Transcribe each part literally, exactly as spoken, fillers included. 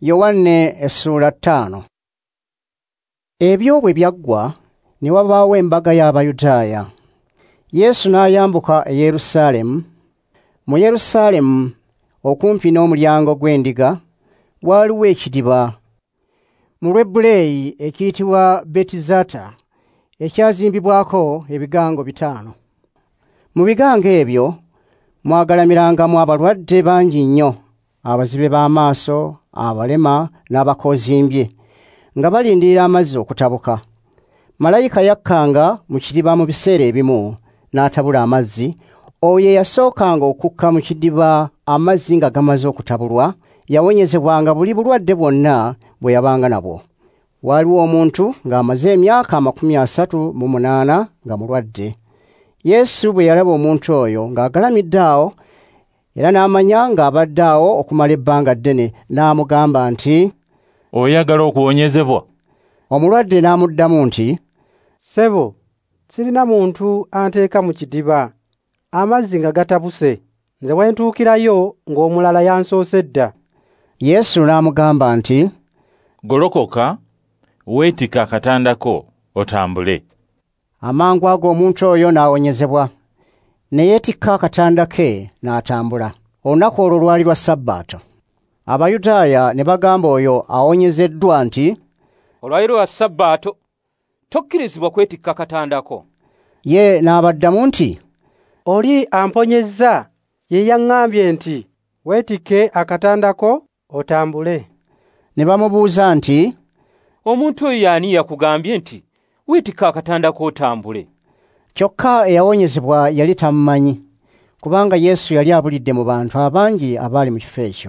Yowanne essula ttaano. Ebyo bwe byaggwa ne wabaawo embaga y'Abayudaaya. Yesu n'ayambuka e Yerusaalemu. Mu Yerusaalemu okumpi n'omulyango gw'endiga waaliwo ekidiba mu Lwebbuleeyi ekiyitibwa Betizata ekyazimbibwako ebigango bitaano. Mu bigango ebyo mwagalamirangamu abalwadde bangi nnyo, abazibe b'amaaso, abalema n'abakoozimbye, nga balindirira amazzi okutabuka. Malayika yakkanga mu kidiba mu biseera ebimu n'atabula amazzi. Oyo eyasookanga okukka mu kidiba amazzi nga gamaze okutabulwa yawonyezebwanga buli bulwadde bwonna bwe yabanga nabwo. Waaliwo omuntu ng'amaze emyaka amakumi asatu mu munaana nga mulwadde. Yesu bwe yalaba omuntu oyo ng'agalamidde awo era n'amanya ng'abadde awo okumala ebbanga ddene, n'amugamba nti, "Oyagala okuwonyezebwa?" Omulwadde n'amuddamu nti, "Ssebo, sirina muntu anteeka mu kidiba amazzi nga gatabuse, nze we ntuukirayo ng'omulala yansoose dda." Yesu n'amugamba nti, "Golokoka, weetika akatanda ko otambule." Amangu ago omuntu oyo n'awonyezebwa, ne yeetikka akatanda ke n'atambula. Olunaku olwo lwali lwa Ssabbiiti. Abayudaaya ne bagamba oyo awonyezeddwa nti, "Olwali lwa Ssabbiiti, tokkirizibwa kwetikka akatanda ko." Ye n'abaddamu nti, "Oli amponyezza ye yaŋŋambye nti weetikke akatanda ko otambule." Ne bamubuuza nti, "Omuntu oyo y'ani yakugambye nti weetikka akatanda ko otambule?" Kyokka eyawonyezebwa yali tamumanyi, kubanga Yesu yali abulidde mu bantu abangi abaali mu kifo ekyo.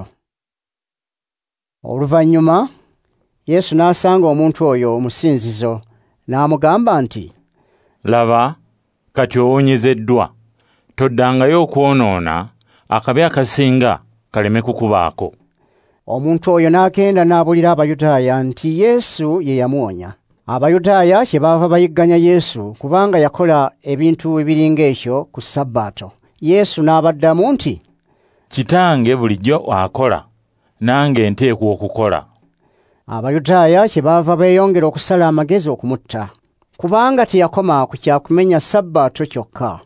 Oluvannyuma Yesu n'asanga omuntu oyo mu ssinzizo, n'amugamba nti, "Laba, kati owonyezeddwa. Toddangayo okwonoona, akabi akasinga kaleme kukubaako." Omuntu oyo n'agenda n'abulira Abayudaaya nti Yesu ye yamuwonya. Abayudaaya kyebaava bayigganya Yesu kubanga yakola ebintu ebiringa ekyo ku Ssabbiiti. Yesu n'abaddamu nti, "Kitange bulijjo akola, nange nteekwa okukola." Abayudaaya kyebaava beeyongera okusala amagezi okumutta, kubanga teyakoma ku kyakumenya Ssabbiiti kyokka,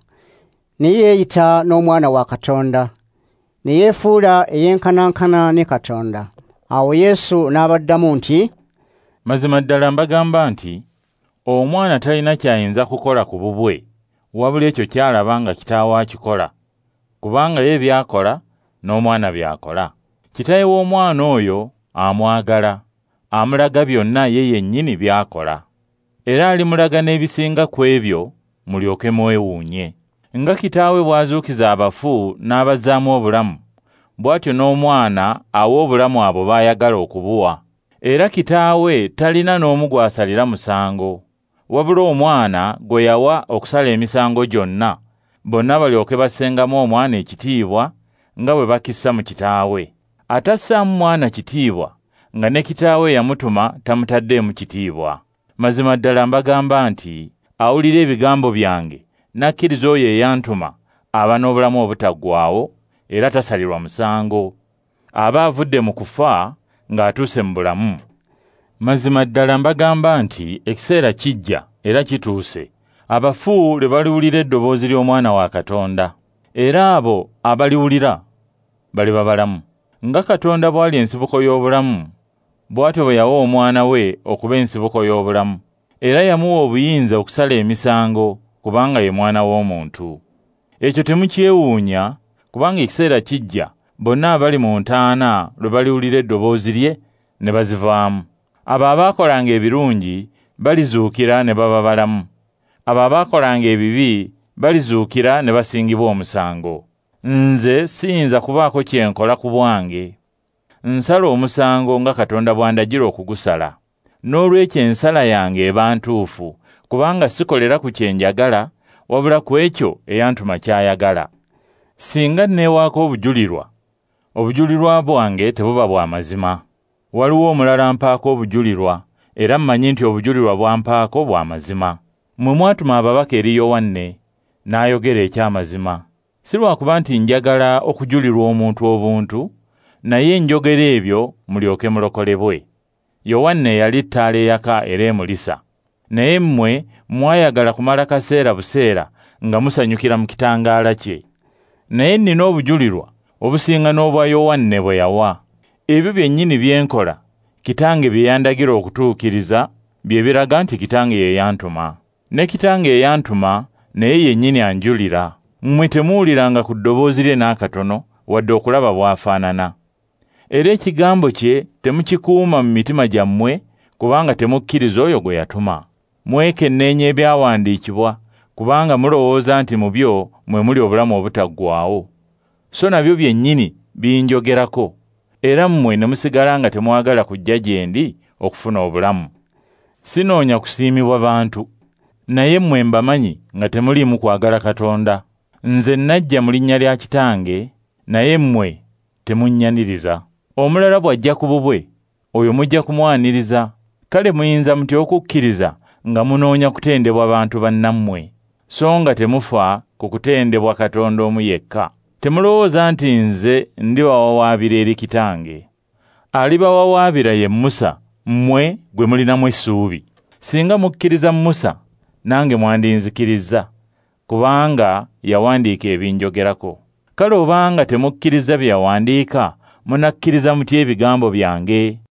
ne yeeyita n'Omwana wa Katonda, ne yeefuula eyenkanankana ne Katonda. Awo Yesu n'abaddamu nti, "Mazima ddala mbagamba nti Omwana talina kyayinza kukola ku bubwe, wabula ekyo ky'alaba nga Kitaawe akikola, kubanga ye by'akola n'Omwana by'akola. Kitaawe w'Omwana oyo amwagala, amulaga byonna ye yennyini by'akola, era alimulaga n'ebisinga ku ebyo mulyoke mwewuunye. Nga Kitaawe bw'azuukiza abafu n'abazzaamu obulamu, bw'atyo n'Omwana awa obulamu abo b'ayagala okubuwa. Era Kitaawe talina n'omu gw'asalira musango, wabula Omwana gwe yawa okusala emisango gyonna, bonna balyoke bassengamu Omwana ekitiibwa nga bwe bakissa mu Kitaawe. Atassaamu Mwana kitiibwa, nga ne Kitaawe yamutuma tamutaddeemu kitiibwa. Mazima ddala mbagamba nti awulira ebigambo byange n'akkiriza oyo eyantuma aba n'obulamu obutaggwaawo era tasalirwa musango, aba avudde mu kufa ng'atuuse mu bulamu. Mazima ddala mbagamba nti ekiseera kijja era kituuse, abafu lwe baliwulira eddoboozi ly'Omwana wa Katonda, era abo abaliwulira baliba balamu. Nga Katonda bw'ali ensibuko y'obulamu, bw'atyo bwe yawa Omwana we okuba ensibuko y'obulamu, era yamuwa obuyinza okusala emisango, kubanga ye Mwana w'Omuntu. Ekyo temukyewuunya, kubanga ekiseera kijja bonna abali mu ntaana lwe baliwulira eddoboozi lye ne bazivaamu. Abo abaakolanga ebirungi balizuukira ne baba balamu, abo abaakolanga ebibi balizuukira ne basingibwa omusango. Nze siyinza kubaako kye nkola ku bwange. Nsala omusango nga Katonda bw'andagira okugusala. N'olwekyo ensala yange eba ntuufu, kubanga sikolera ku kye njagala, wabula ku ekyo eyantuma ky'ayagala. Singa nneewaako obujulirwa, obujulirwa bwange tebuba bwa mazima. Waliwo omulala mpaako obujulirwa, era mmanyi nti obujulirwa bwampaako bwa mazima. Mmwe mwatuma ababaka eri Yowanne, n'ayogera eky'amazima. Si lwakuba nti njagala okujulirwa omuntu obuntu, naye njogera ebyo mulyoke mulokolebwe. Yowanne yali ttaala eyaka era emulisa, naye mmwe mwayagala kumala kaseera buseera nga musanyukira mu kitangaala kye. Naye nnina obujulirwa obusinga n'obwa Yowanne bwe yawa. Ebyo byennyini bye nkola, Kitange bye yandagira okutuukiriza, bye biraga nti Kitange ye yantuma. Ne Kitange ye yantuma, naye yennyini anjulira. Mmwe temuwuliranga ku ddoboozi lye n'akatono, wadde okulaba bw'afaanana. Era ekigambo kye temukikuuma mu mitima gyammwe, kubanga temukkiriza oyo gwe yatuma. Mwekenneenya ebyawandiikibwa, kubanga mulowooza nti mu byo mwe muli obulamu obutaggwaawo. So nabyo byennyini binjogerako, era mmwe ne musigala nga temwagala kujja gye ndi okufuna obulamu. Sinoonya kusiimibwa bantu, naye mmwe mbamanyi nga temuliimu kwagala Katonda. Nze najja mu linnya lya Kitange, naye mmwe temunnyaniriza. Omulala bw'ajja ku bubwe, oyo mujja kumwaniriza. Kale muyinza mutya okukkiriza nga munoonya kutendebwa bantu bannammwe, so nga temufa ku kutendebwa Katonda omu yekka? Temulowooza nti nze ndibawawaabira eri Kitange. Alibawawaabira ye Musa, mmwe gwe mulinamu essuubi. Singa mukkiriza Musa, nange mwandinzikiriza, kubanga yawandiika ebinjogerako. Kale obanga temukkiriza bye yawandiika, munakkiriza mutya ebigambo byange?